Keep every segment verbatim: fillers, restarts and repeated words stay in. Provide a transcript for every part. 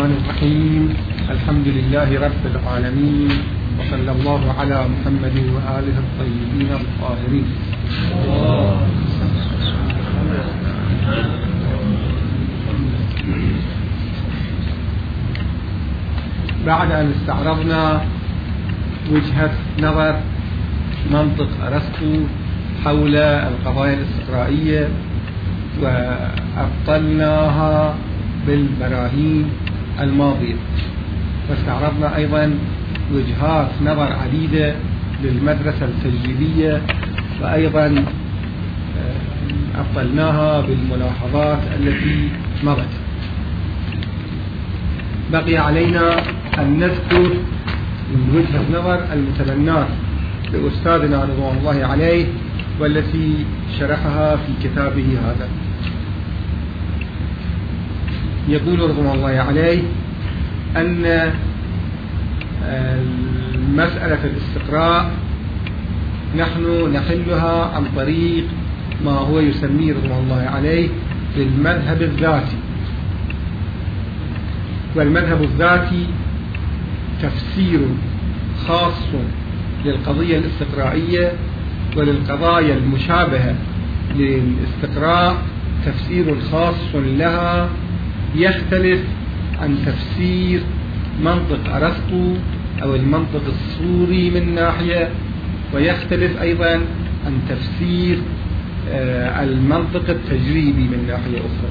الرحمن الرحيم. الحمد لله رب العالمين، وصلى الله على محمد وآله الطيبين الطاهرين. بعد أن استعرضنا وجهة نظر منطق أرسطو حول القضايا الاستقرائية وأبطلناها بالبراهين الماضية، واستعرضنا أيضا وجهات نظر عديدة للمدرسة التجريبية، وأيضا أبطلناها بالملاحظات التي مضت. بقي علينا أن نذكر من وجهة نظر المتبنات لأستاذنا رضوان الله عليه، والتي شرحها في كتابه هذا. يقول رضوان الله عليه أن مسألة الاستقراء نحن نحلها عن طريق ما هو يسميه رضوان الله عليه بالمذهب الذاتي. والمذهب الذاتي تفسير خاص للقضية الاستقرائية، وللقضايا المشابهة للاستقراء تفسير خاص لها يختلف عن تفسير منطق أرسطو أو المنطق الصوري من ناحية، ويختلف أيضا عن تفسير المنطق التجريبي من ناحية أخرى.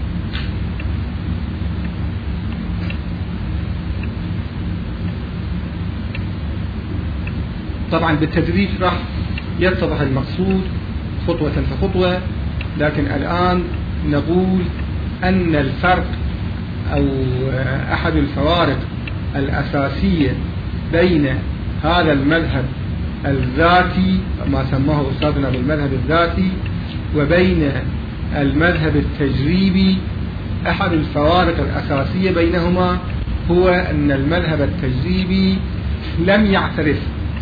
طبعا بالتدريج راح يتضح المقصود خطوة فخطوة، لكن الآن نقول أن الفرق أو أحد الفوارق الأساسية بين هذا المذهب الذاتي ما سماه أستاذنا بالمذهب الذاتي وبين المذهب التجريبي، أحد الفوارق الأساسية بينهما هو أن المذهب التجريبي لم يعترف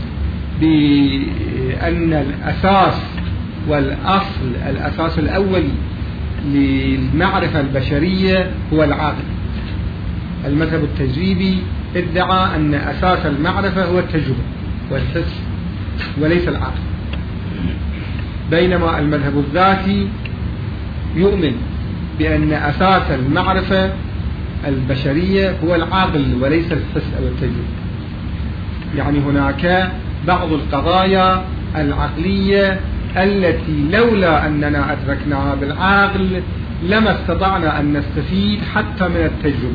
بأن الأساس والأصل الأساس الأول للمعرفة البشرية هو العقل. المذهب التجريبي ادعى أن أساس المعرفة هو التجربة والحس وليس العقل، بينما المذهب الذاتي يؤمن بأن أساس المعرفة البشرية هو العقل وليس الحس أو التجربة. يعني هناك بعض القضايا العقلية التي لولا أننا أدركناها بالعقل لما استطعنا أن نستفيد حتى من التجربة.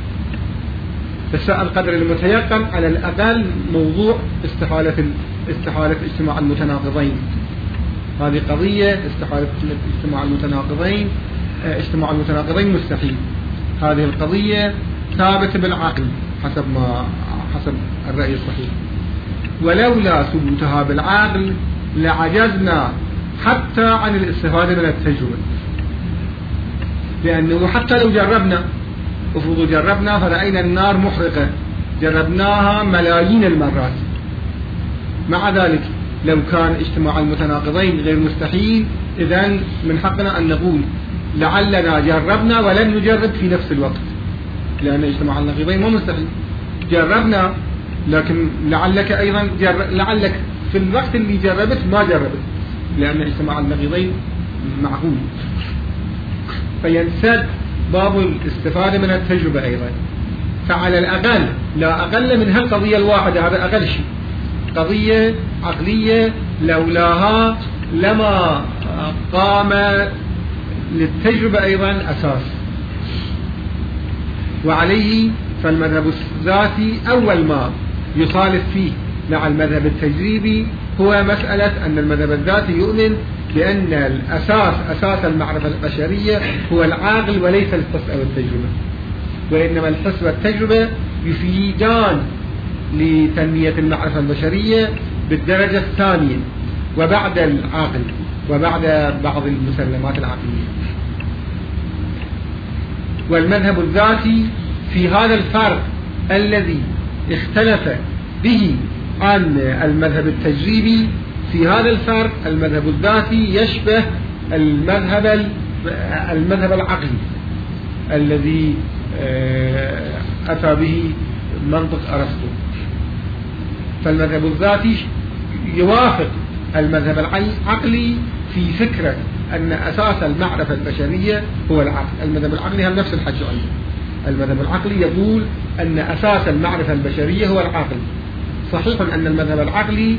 بس القدر المتيقن على الأقل موضوع استحالة استحالة اجتماع المتناقضين، هذه قضية استحالة اجتماع المتناقضين اجتماع المتناقضين مستحيل، هذه القضية ثابتة بالعقل حسب ما حسب الرأي الصحيح. ولولا ثبوتها بالعقل لعجزنا حتى عن الاستفادة من التجربة، لأنه حتى لو جربنا افرضوا جربنا فرأينا النار محرقة، جربناها ملايين المرات، مع ذلك لو كان اجتماع المتناقضين غير مستحيل إذن من حقنا أن نقول لعلنا جربنا ولن نجرب في نفس الوقت، لأن اجتماع النقيضين مو مستحيل. جربنا لكن لعلك أيضا جرب لعلك في الوقت اللي جربت ما جربت، لأن اجتماع النقيضين معقول. فينسد باب الاستفادة من التجربة أيضا. فعلى الأقل لا أقل من هالقضية الواحدة، هذا أقل شيء، قضية عقلية لولاها لما قام للتجربة أيضا أساس. وعليه فالمذهب الذاتي أول ما يخالف فيه مع المذهب التجريبي هو مسألة أن المذهب الذاتي يؤمن بأن الأساس أساس المعرفة البشرية هو العقل وليس الحس أو التجربة، وإنما الحس والتجربة يفيدان لتنمية المعرفة البشرية بالدرجة الثانية وبعد العقل وبعد بعض المسلمات العقلية. والمذهب الذاتي في هذا الفرق الذي اختلف به عن المذهب التجريبي، في هذا الفرق المذهب الذاتي يشبه المذهب المذهب العقلي الذي أتى به منطق أرسطو. فالمذهب الذاتي يوافق المذهب العقلي في فكرة أن أساس المعرفة البشرية هو العقل. المذهب العقلي هم نفس الحج عنه. المذهب العقلي يقول أن أساس المعرفة البشرية هو العقل. صحيح أن المذهب العقلي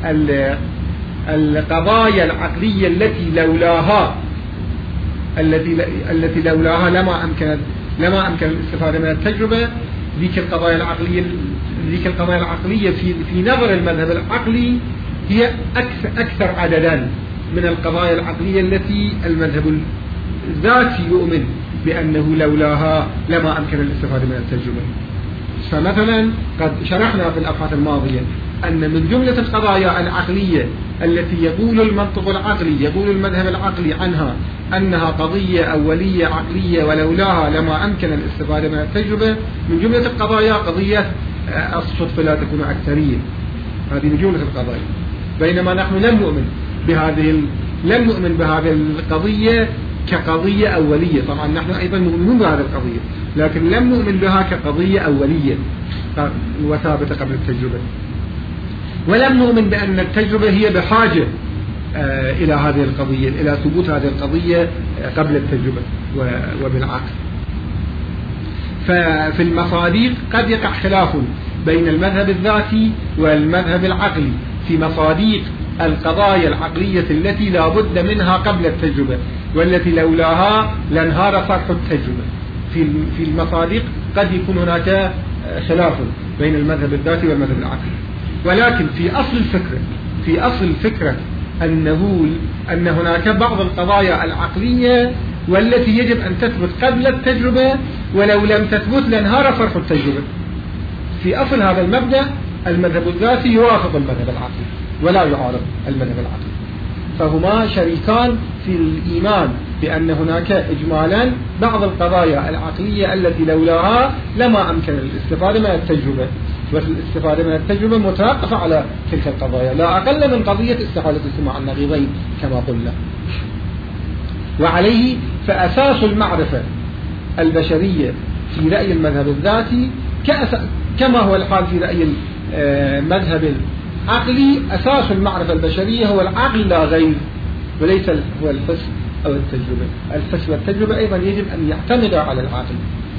القضايا العقلية التي لولاها التي التي لولاها لما أمكن لما أمكن الاستفادة من التجربة، ذيك القضايا العقلية ذيك القضايا العقلية في في نظر المذهب العقلي هي أكثر أكثر عددا من القضايا العقلية التي المذهب الذاتي يؤمن بأنه لولاها لما أمكن الاستفادة من التجربة. فمثلا قد شرحنا في الأبحاث الماضية أن من جملة القضايا العقلية التي يقول المنطق العقلي يقول المذهب العقلي عنها أنها قضية أولية عقلية ولولاها لما أمكن الاستفادة من التجربة، من جملة القضايا قضية الصدفة لا تكون أكثرية. هذه من جملة القضايا، بينما نحن لم نؤمن بهذه ال... لم نؤمن بهذه القضية كقضية أولية. طبعا نحن أيضا مؤمنون بهذه القضية، لكن لم نؤمن بها كقضية أولية وثابتة قبل التجربة، ولم نؤمن بأن التجربة هي بحاجة آه إلى هذه القضية، إلى ثبوت هذه القضية قبل التجربة وبالعكس. ففي المصادق قد يقع خلاف بين المذهب الذاتي والمذهب العقلي في مصادق القضايا العقلية التي لا بد منها قبل التجربة والتي لولاها لانهار صرح التجربة. في في المصادق قد يكون هناك خلاف بين المذهب الذاتي والمذهب العقلي، ولكن في أصل الفكرة في أصل الفكرة أنه أن هناك بعض القضايا العقلية والتي يجب أن تثبت قبل التجربة، ولو لم تثبت لانهار صرح التجربة. في أصل هذا المبدأ المذهب الذاتي يوافق المذهب العقلي ولا يعارض المذهب العقلي، فهما شريكان في الإيمان بأن هناك إجمالا بعض القضايا العقلية التي لولاها لما أمكن الاستفادة من التجربة، والاستفادة من التجربة متوقفة على تلك القضايا لا أقل من قضية استحالة اجتماع النقيضين كما قلنا. وعليه فأساس المعرفة البشرية في رأي المذهب الذاتي كما هو الحال في رأي المذهب العقلي، أساس المعرفة البشرية هو العقل لا غير، وليس هو الحس أو التجربة. الحس والتجربة أيضا يجب أن يعتمد على العقل.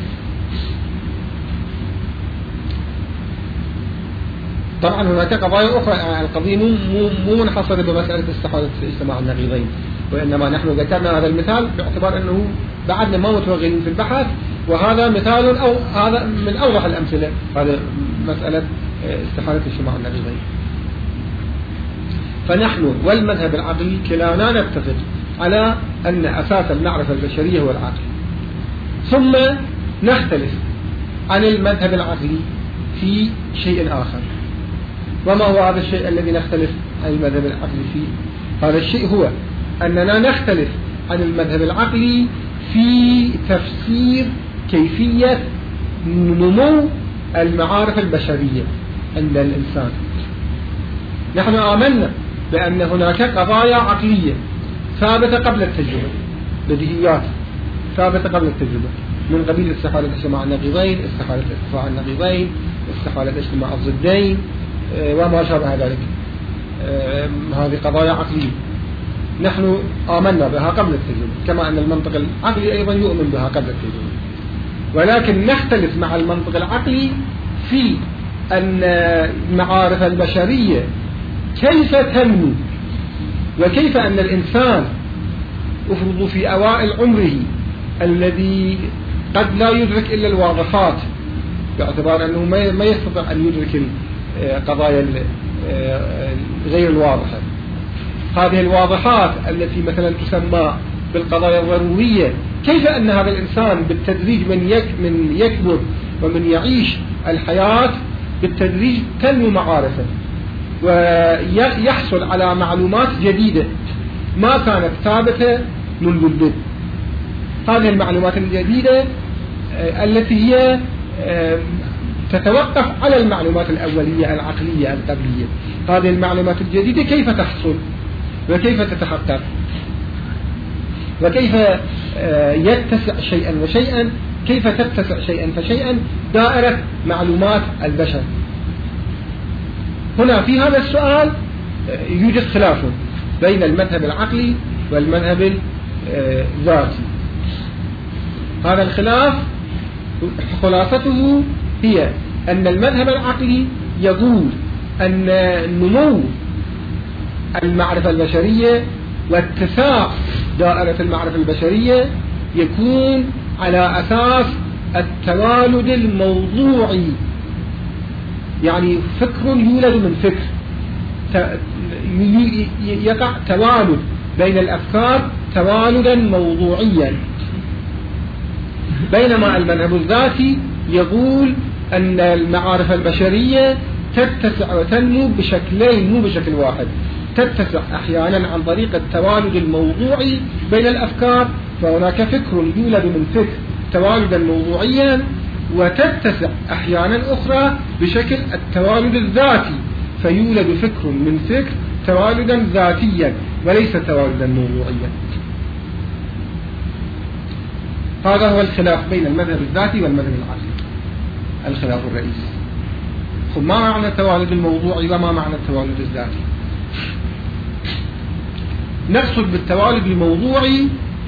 طبعا هناك قضايا أخرى، القضية مو مو منحصرة بمسألة استحالة اجتماع النقيضين، وإنما نحن ذكرنا هذا المثال باعتبار أنه بعدنا ما متوغلين في البحث، وهذا مثال أو هذا من أوضح الأمثلة، هذا مسألة استحالة اجتماع النقيضين. فنحن والمذهب العقلي كلانا نتفق على أن أساس المعرفة البشرية هو العقل، ثم نختلف عن المذهب العقلي في شيء آخر. وما هو هذا الشيء الذي نختلف عن المذهب العقلي فيه؟ هذا الشيء هو أننا نختلف عن المذهب العقلي في تفسير كيفية نمو المعارف البشرية عند الإنسان. نحن آمنا بأن هناك قضايا عقلية ثابتة قبل التجربة، بديهيات ثابتة قبل التجربة، من قبيل استحالة اجتماع النقيضين، استحالة ارتفاع النقيضين، استحالة اجتماع الضدين وما شابه ذلك. هذه قضايا عقلية نحن آمنا بها قبل التجربة، كما أن المنطق العقلي أيضا يؤمن بها قبل التجربة. ولكن نختلف مع المنطق العقلي في أن المعارف البشرية كيف تنمو، وكيف أن الإنسان أفرض في أوائل عمره الذي قد لا يدرك إلا الواضحات، باعتبار أنه ما يستطيع أن يدرك القضايا غير الواضحة. هذه الواضحات التي مثلا تسمى بالقضايا الضرورية، كيف أن هذا الإنسان بالتدريج من يك من يكبر ومن يعيش الحياة بالتدريج تنمو معارفه ويحصل على معلومات جديدة ما كانت ثابتة منذ البدء. هذه المعلومات الجديدة التي هي تتوقف على المعلومات الأولية العقلية القبلية، هذه المعلومات الجديدة كيف تحصل وكيف تتحقق وكيف يتسع شيئا وشيئا كيف تتسع شيئا فشيئا دائرة معلومات البشر. هنا في هذا السؤال يوجد خلاف بين المذهب العقلي والمذهب الذاتي. هذا الخلاف خلاصته هي أن المذهب العقلي يقول أن نمو المعرفة البشرية واتساع دائرة المعرفة البشرية يكون على أساس التوالد الموضوعي، يعني فكر يولد من فكر، يقع توالد بين الأفكار توالدا موضوعيا. بينما المذهب الذاتي يقول أن المعارف البشرية تتسع وتنمو بشكلين مو بشكل واحد، تتسع أحيانا عن طريق التوالد الموضوعي بين الأفكار، فهناك فكر يولد من فكر توالدا موضوعيا، وتتسع أحيانا أخرى بشكل التوالد الذاتي، فيولد فكر من فكر توالدا ذاتيا وليس توالدا موضوعيا. هذا هو الخلاف بين المذهب الذاتي والمذهب العقلي، الخلاف الرئيسي. ما معنى التوالد الموضوعي وما معنى التوالد الذاتي؟ نقصد بالتوالد الموضوعي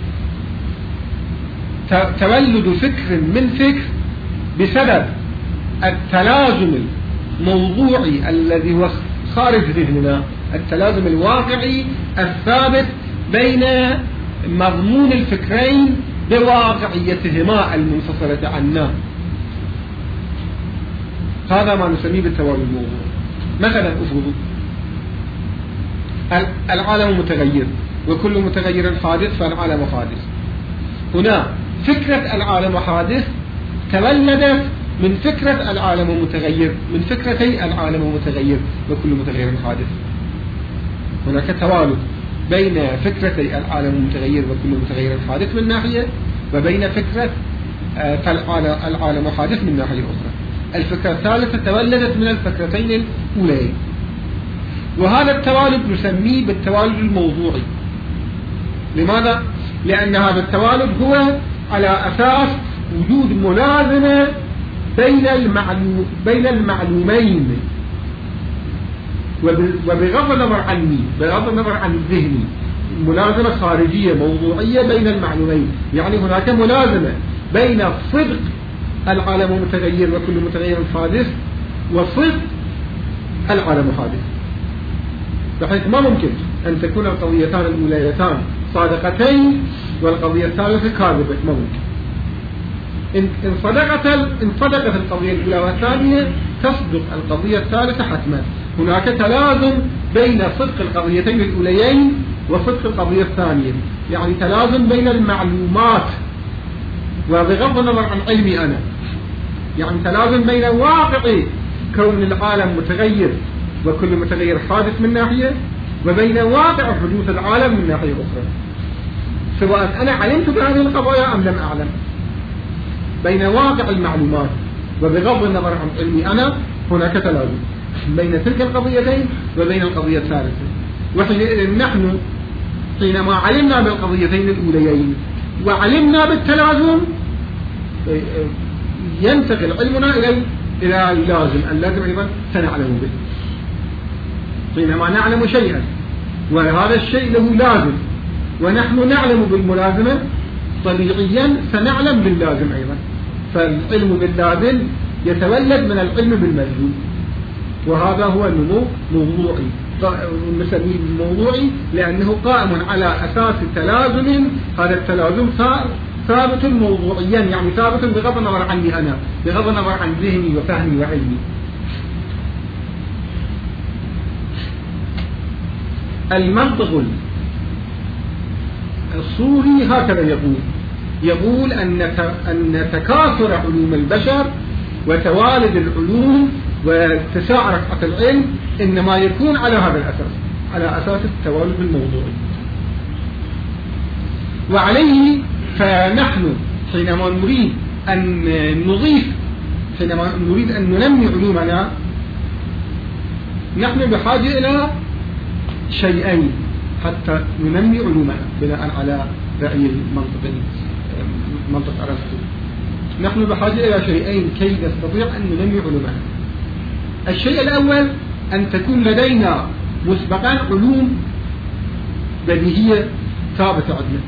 تولد فكر من فكر بسبب التلازم الموضوعي الذي هو خارج ذهننا، التلازم الواقعي الثابت بين مضمون الفكرين بواقعيتهما المنفصلة عنا. هذا ما نسميه بالتوالد الموضوعي. مثلا افرضوا العالم متغير وكل متغير حادث فالعالم حادث. هنا فكرة العالم حادث تولدت من فكرة العالم متغير، من فكرتي العالم متغير وكل متغير حادث. هناك توالد بين فكرتي العالم متغير وكل متغير حادث من ناحية، وبين فكرة العالم حادث من ناحية أخرى. الفكرة الثالثة تولدت من الفكرتين الأولين، وهذا التوالد نسميه بالتوالد الموضوعي. لماذا؟ لأن هذا التوالد هو على أساس وجود ملازمة بين المعلوم بين المعلومين، وبغض النظر عني بغض النظر عن الذهني، ملازمة خارجية موضوعية بين المعلومين. يعني هناك ملازمة بين صدق العالم متغير وكل متغير حادث وصدق العالم حادث، بحيث ما ممكن أن تكون القضيتان الأوليتان صادقتين والقضية الثالثة كاذبة. ما ممكن. إن صدقت إن صدقت القضية الأولى والثانية تصدق القضية الثالثة حتما. هناك تلازم بين صدق القضيتين الأوليين وصدق القضية الثانية، يعني تلازم بين المعلومات وبغض النظر عن علمي أنا، يعني تلازم بين واقع كون العالم متغير وكل متغير حادث من ناحية، وبين واقع حدوث العالم من ناحية أخرى، سواء أنا علمت بهذه القضايا أم لم أعلم. بين واقع المعلومات وبغض النظر عن علمي أنا هناك تلازم بين تلك القضيتين وبين القضية الثالثة. وحينئذ نحن حينما علمنا بالقضيتين الأوليين وعلمنا بالتلازم ينتقل علمنا إلى إلى اللازم، اللازم أيضا سنعلم به. حينما نعلم شيئا وهذا الشيء له لازم ونحن نعلم بالملازمة، طبيعيا سنعلم باللازم أيضا. فالعلم باللازم يتولد من العلم بالملزوم، وهذا هو النمو موضوعي. نسميه موضوعي لأنه قائم على أساس تلازم، هذا التلازم ثابت موضوعيا، يعني ثابت بغض النظر عني أنا، بغض النظر عن ذهني وفهمي وعلمي. المنطق الصوري هكذا يقول يقول أن أن تكاثر علوم البشر وتوالد العلوم واتساع رفعة العلم إنما يكون على هذا الأساس، على أساس التوالد الموضوعي. وعليه فنحن حينما نريد أن نضيف حينما نريد أن ننمي علومنا نحن بحاجة إلى شيئين حتى ننمي علومنا بناء على رأي المنطق منطق أرسطو. نحن بحاجة إلى شيئين كي نستطيع أن ننمي علومنا. الشيء الأول أن تكون لدينا مسبقا علوم بديهية ثابتة عندنا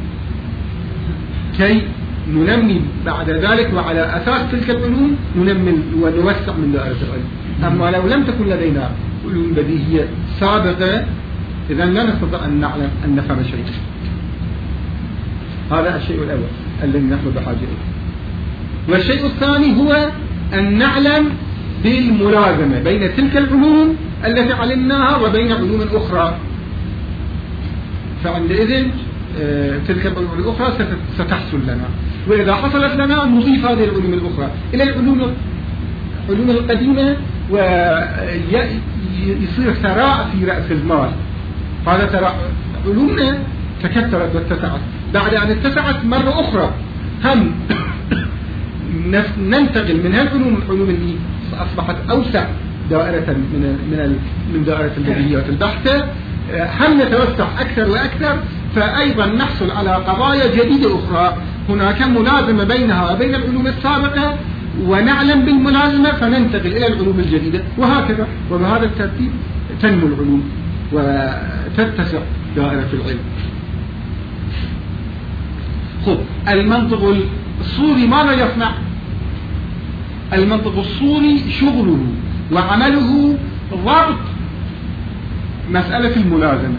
كي ننمي بعد ذلك، وعلى أساس تلك العلوم ننمي ونوسع من دائرة العلم. أما لو لم تكن لدينا علوم بديهية سابقة إذن لا نستطيع أن نعلم أن نفهم شيئا. هذا الشيء الأول الذي نحن بحاجة إليه. والشيء الثاني هو أن نعلم بالملازمة بين تلك العلوم التي علمناها وبين علوم أخرى، فعندئذ تلك العلوم الأخرى ستحصل لنا، وإذا حصلت لنا نضيف هذه العلوم الأخرى إلى العلوم العلوم القديمة ويصير ثراء في رأس المال. هذا ثراء علومنا تكثرت واتسعت، بعد أن اتسعت مرة أخرى هم ننتقل من هالعلوم العلوم اللي أصبحت أوسع دائرة من من من دائرة البديهيات البحتة، هم نتوسع أكثر وأكثر، فأيضا نحصل على قضايا جديدة أخرى. هناك ملازمة بينها وبين العلوم السابقة، ونعلم بالملازمة فننتقل إلى العلوم الجديدة، وهكذا. وبهذا الترتيب تنمو العلوم وتتسع دائرة العلم. خب، المنطق الصوري ماذا يصنع؟ المنطق الصوري شغله وعمله ضبط مسألة الملازمة.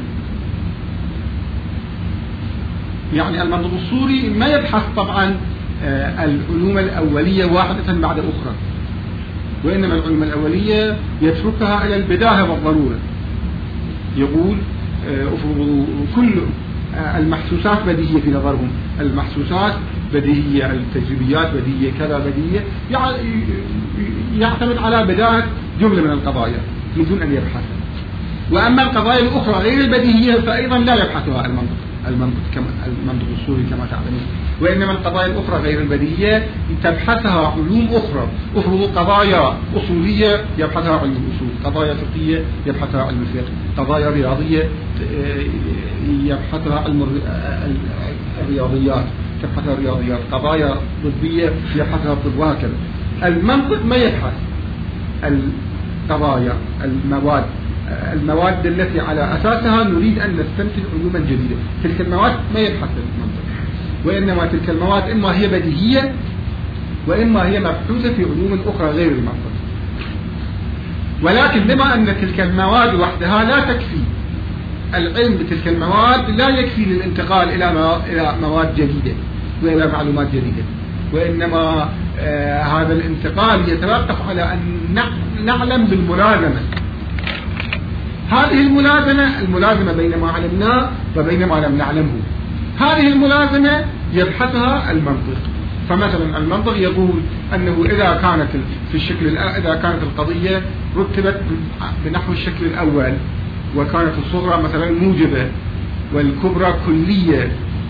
يعني المنطق الصوري ما يبحث طبعا العلوم الأولية واحدة بعد أخرى، وإنما العلوم الأولية يتركها إلى البداهة والضرورة. يقول كل المحسوسات بديهية في نظرهم، المحسوسات بديهية، التجريبيات بديهية، كذا بديهية، يعتمد على بداية جملة من القضايا من دون أن يبحث. وأما القضايا الأخرى غير البديهية فأيضا لا يبحثها المنطق المنطق كما المنطق الصوري كما تعلمون. وإنما القضايا الأخرى غير البديهية تبحثها علوم أخرى. افرض قضايا أصولية يبحثها علم الأصول، قضايا فقهية يبحثها علم الفقه، قضايا رياضية يبحثها علم الرياضيات تبحثها الرياضيات، قضايا طبية يبحثها الطب، وهكذا. المنطق ما يبحث القضايا، المواد المواد التي على أساسها نريد أن نستنتج علوما جديدة. تلك المواد ما يبحث المنطق، وإنما تلك المواد إما هي بديهية وإما هي مبحوثة في علوم أخرى غير المنطق. ولكن بما أن تلك المواد وحدها لا تكفي، العلم بتلك المواد لا يكفي للانتقال إلى إلى مواد جديدة وإلى معلومات جديدة، وإنما آه هذا الانتقال يتوقف على أن نعلم بالملازمة. هذه الملازمة الملازمة بين ما علمناه وبين ما لم نعلمه، هذه الملازمة يبحثها المنطق. فمثلا المنطق يقول أنه إذا كانت في الشكل إذا كانت القضية رتبت بنحو الشكل الأول وكانت الصغرى مثلا موجبة والكبرى كلية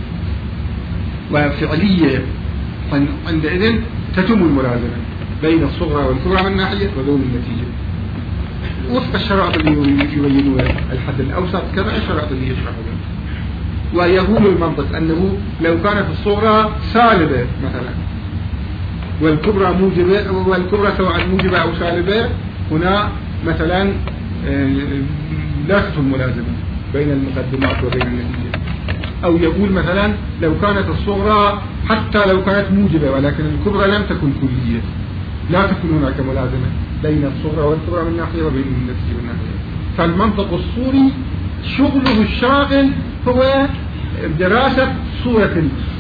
وفعلية، عندئذ تتم الملازمة بين الصغرى والكبرى من ناحية ودون النتيجة وفق الشرائط اللي يبينون الحد الأوسط، كما الشرائط اللي يشرحون. ويقول المنطق أنه لو كانت الصغرى سالبة مثلا والكبرى موجبة، والكبرى سواء موجبة أو سالبة، هنا مثلا لا تتم ملازمة بين المقدمات وبين النتيجة. أو يقول مثلا لو كانت الصغرى حتى لو كانت موجبة ولكن الكبرى لم تكن كلية، لا تكون هناك ملازمة بين الصغرى والكبرى من ناحية وبين النتيجة من ناحية. فالمنطق الصوري شغله الشاغل هو دراسة صورة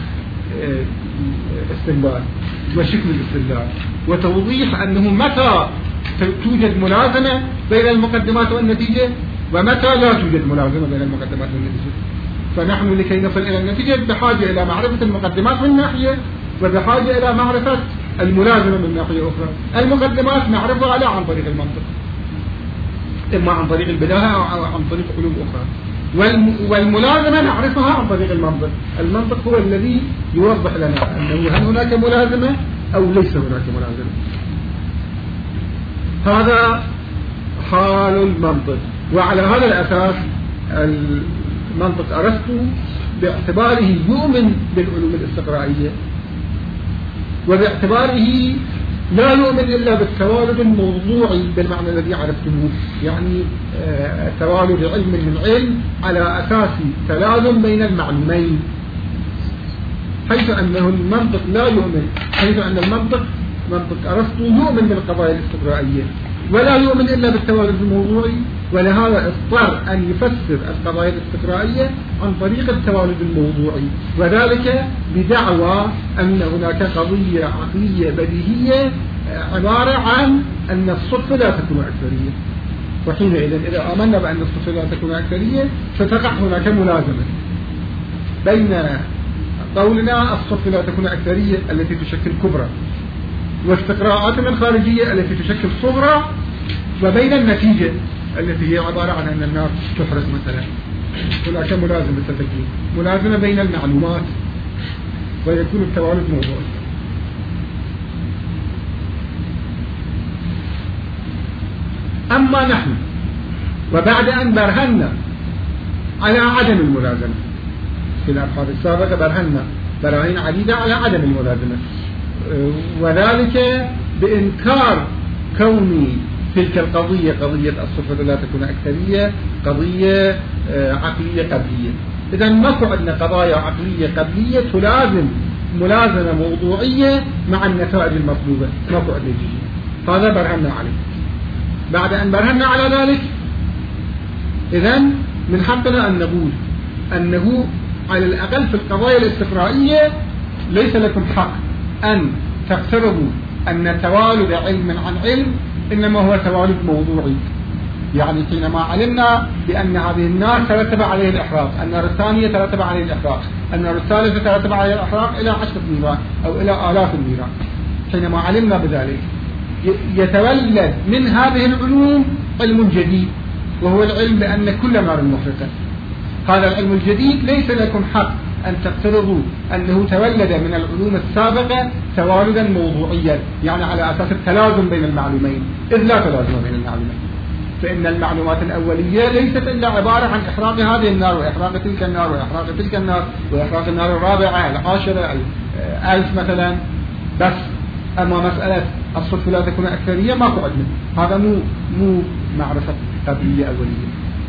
الاستنباط وشكل الاستدلال، وتوضيح أنه متى توجد ملازمة بين المقدمات والنتيجة ومتى لا توجد ملازمة بين المقدمات والنتيجة. فنحن لكي نصل إلى النتيجة بحاجة إلى معرفة المقدمات من ناحية وبحاجة إلى معرفة الملازمة من ناحية أخرى. المقدمات نعرفها لا عن طريق المنطق، إما عن طريق البداهة أو عن طريق علوم أخرى، والملازمة نعرفها عن طريق المنطق. المنطق هو الذي يوضح لنا أنه هل هناك ملازمة أو ليس هناك ملازمة. هذا حال المنطق. وعلى هذا الأساس المنطق أرسطو باعتباره يؤمن بالعلوم الاستقرائية وباعتباره لا يؤمن إلا بالتوالد الموضوعي بالمعنى الذي عرفتموه، يعني توالد علم من علم على أساس تلازم بين المعلومين، حيث أنه المنطق لا يؤمن، حيث أن المنطق منطق أرسطو يؤمن بالقضايا الاستقرائية ولا يؤمن إلا بالتوالد الموضوعي، ولهذا اضطر أن يفسر القضايا الاستقرائية عن طريق التوالد الموضوعي، وذلك بدعوى أن هناك قضية عقلية بديهية عبارة عن أن الصدفة لا تكون أكثرية، وحينئذ إذا آمنا بأن الصدفة لا تكون أكثرية فتقع هناك ملازمة بين قولنا الصدفة لا تكون أكثرية التي تشكل كبرى واستقراءاتنا الخارجية التي تشكل صغرى، وبين النتيجة التي هي عبارة عن أن النار تحرق مثلا. هناك ملازمة ستكون ملازمة بين المعلومات ويكون التوالد موضوعي. أما نحن وبعد أن برهنا على عدم الملازمة، في الأبحاث السابقة برهنا براهين عديدة على عدم الملازمة، وذلك بإنكار كون تلك القضية قضية الصفة لا تكون أكثرية قضية عقلية قبلية. إذا ماكو عندنا قضايا عقلية قبلية تلازم ملازمة موضوعية مع النتائج المطلوبة، ماكو عندنا شيء، هذا برهنا عليه. بعد أن برهنا على ذلك إذا من حقنا أن نقول أنه على الأقل في القضايا الاستقرائية ليس لكم حق أن تفترضوا أن توالد علم عن علم إنما هو توالد موضوعي. يعني حينما علمنا بأن هذه النار ترتب عليه الإحراق، النار الثانية ترتب عليه الإحراق، النار الثالثة ترتب عليه الإحراق إلى عشرة نيران أو إلى آلاف النيران، حينما علمنا بذلك يتولد من هذه العلوم علم جديد وهو العلم بأن كل نار محرقة. هذا العلم الجديد ليس لكم حق أن تفترضوا أنه تولد من العلوم السابقة توالدا موضوعيا، يعني على أساس التلازم بين المعلومين، إذ لا تلازم بين المعلومين، فإن المعلومات الأولية ليست إلا عبارة عن إحراق هذه النار وإحراق تلك النار وإحراق تلك النار وإحراق النار الرابعة العاشرة الألف مثلا بس. أما مسألة الصدفة لا تكون أكثرية ما قعدنا، هذا مو مو معرفة قبلية أولية.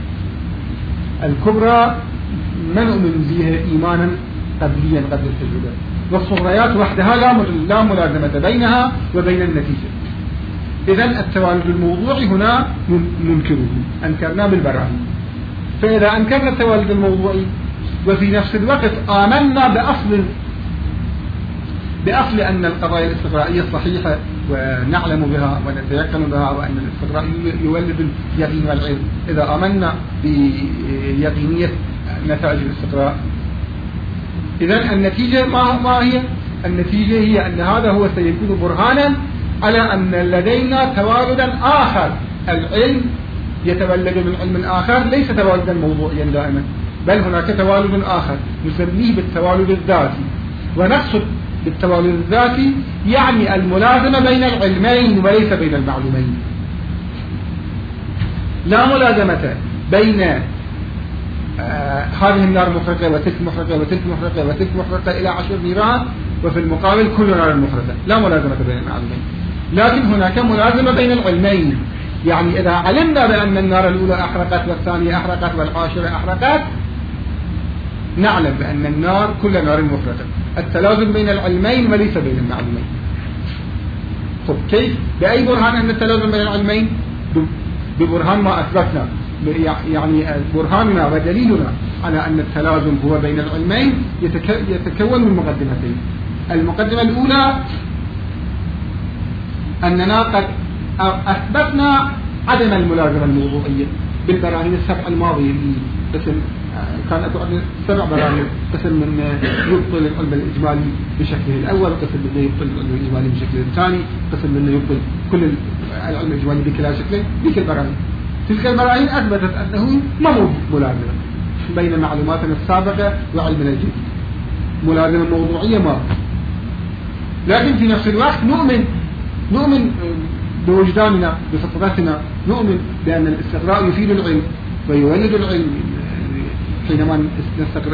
الكبرى ما نؤمن بها إيمانا قبليا قبل التجربة، والصغريات وحدها لا لا ملازمة بينها وبين النتيجة. إذن التوالد الموضوعي هنا ننكره، أنكرنا بالبراهين. فإذا أنكرنا التوالد الموضوعي وفي نفس الوقت آمنا بأصل بأصل أن القضايا الاستقرائية صحيحة ونعلم بها ونتيقن بها وأن الاستقراء يولد اليقين والعلم، إذا آمنا بيقينية نتائج الاستقراء إذن النتيجة ما, ما هي؟ النتيجة هي أن هذا هو سيكون برهانا على أن لدينا توالدا آخر، العلم يتولد من علم آخر ليس توالدا موضوعيا دائما، بل هناك توالد آخر نسميه بالتوالد الذاتي. ونقصد بالتوالد الذاتي يعني الملازمة بين العلمين وليس بين المعلومين، لا ملازمة بين آه هذه النار محرقة وتلك محرقة وتلك محرقة وتلك محرقة إلى عشر نيران وفي المقابل كل نار محرقة، لا ملازمة بين المعلومين، لكن هناك ملازمة بين العلمين. يعني إذا علمنا بأن النار الأولى أحرقت والثانية أحرقت والعاشرة أحرقت نعلم بأن النار كل نار محرقة، التلازم بين العلمين وليس بين المعلومين. طب كيف؟ بأي برهان أن التلازم بين العلمين؟ ببرهان ما أثبتنا، يعني برهاننا ودليلنا على أن التلازم هو بين العلمين يتكون من مقدمتين. المقدمة الأولى أننا قد أثبتنا عدم الملازمة الموضوعية بالبراهين السبع الماضية، قسم كان أكو سبع براهين، قسم من يبطل العلم الإجمالي بشكله الأول، قسم منه يبطل العلم الإجمالي بشكله الثاني، قسم منه يبطل كل العلم الإجمالي بكلا شكله. تلك البراهين تلك البراهين أثبتت أنه ما موجود ملازمة بين معلوماتنا السابقة وعلمنا الجديد، ملازمة موضوعية ما. لكن في نفس الوقت نؤمن نؤمن بوجداننا بفطرتنا، نؤمن بأن الاستقراء يفيد العلم ويولد العلم. حينما نستقرأ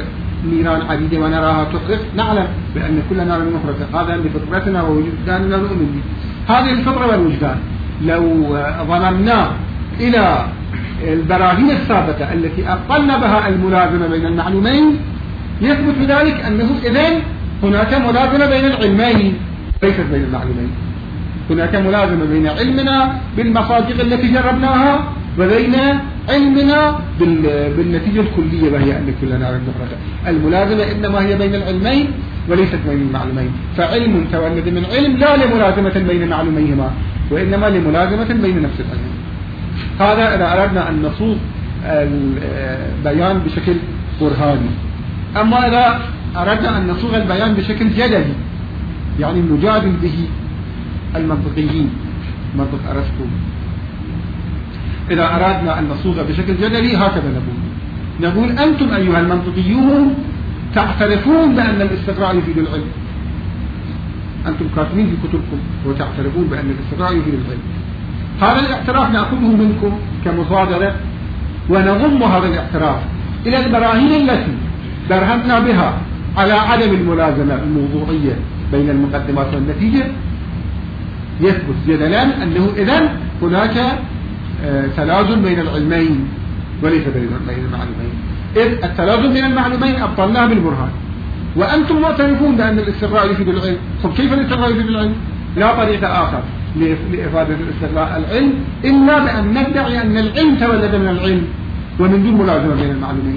نيران عديدة ونراها تحرق، نعلم بأن كل نار محرقة، هذا بفطرتنا ووجداننا نؤمن به. هذه الفطرة والوجدان لو ضممنا إلى البراهين الثابتة التي أقلنا بها الملازمة بين المعلومين، يثبت بذلك أنه إذن هناك ملازمة بين العلمين ليست بين المعلومين. هناك ملازمة بين علمنا بالمصادق التي جربناها وبين علمنا بالنتيجة الكلية وهي أن كل نار محرقة. الملازمة إنما هي بين العلمين وليست بين المعلومين، فعلم تولد من علم لا لملازمة بين معلوميهما وإنما لملازمة بين نفس العلم. هذا إذا أردنا أن نصوغ البيان بشكل برهاني. أما إذا أردنا أن نصوغ البيان بشكل جدلي يعني نجادل به المنطقيين منطق أرسطو، إذا أردنا أن نصوغ بشكل جدلي هكذا نقول نقول أنتم أيها المنطقيون تعترفون بأن الاستقراء يفيد العلم، أنتم كاتبين في كتبكم وتعترفون بأن الاستقراء يفيد العلم. هذا الاعتراف نأخذه منكم كمصادرة ونضم هذا الاعتراف إلى البراهين التي برهنا بها على عدم الملازمة الموضوعية بين المقدمات والنتيجة، يثبت جدلا أنه إذن هناك تلازم بين العلمين وليس بين المعلومين، إذ التلازم بين المعلومين أبطلناه بالبرهان، وأنتم معترفون بأن الاستقراء يفيد العلم. طب كيف الاستقراء يفيد العلم؟ لا طريق آخر لإفادة الاستقراء العلم إلا بأن ندعي أن العلم تولد من العلم ومن دون ملازمة بين المعلومين.